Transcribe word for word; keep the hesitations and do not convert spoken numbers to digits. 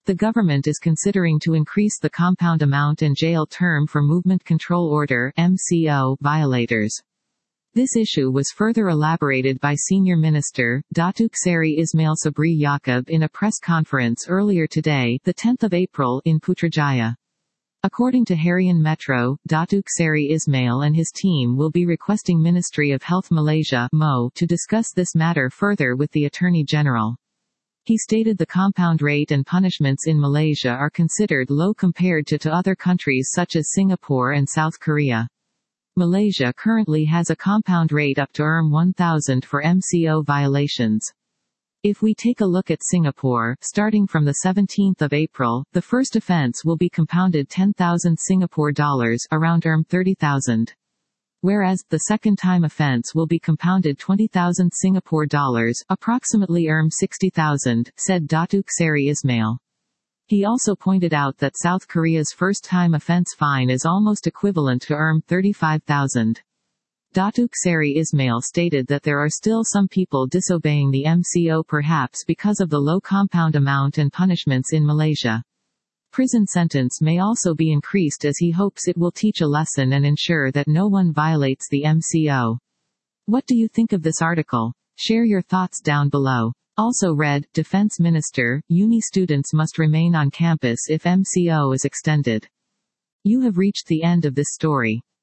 The government is considering to increase the compound amount and jail term for Movement Control Order (M C O) violators. This issue was further elaborated by Senior Minister, Datuk Seri Ismail Sabri Yaakob in a press conference earlier today, the tenth of April, in Putrajaya. According to Harian Metro, Datuk Seri Ismail and his team will be requesting Ministry of Health Malaysia (M O) to discuss this matter further with the Attorney General. He stated the compound rate and punishments in Malaysia are considered low compared to, to other countries such as Singapore and South Korea. Malaysia currently has a compound rate up to one thousand for M C O violations. If we take a look at Singapore, starting from the seventeenth of April, the first offence will be compounded ten thousand Singapore dollars, around thirty thousand. Whereas, the second-time offence will be compounded twenty thousand Singapore dollars, approximately sixty thousand, said Datuk Seri Ismail. He also pointed out that South Korea's first-time offence fine is almost equivalent to thirty-five thousand. Datuk Seri Ismail stated that there are still some people disobeying the M C O, perhaps because of the low compound amount and punishments in Malaysia. Prison sentence may also be increased, as he hopes it will teach a lesson and ensure that no one violates the M C O. What do you think of this article? Share your thoughts down below. Also read, Defense Minister, uni students must remain on campus if M C O is extended. You have reached the end of this story.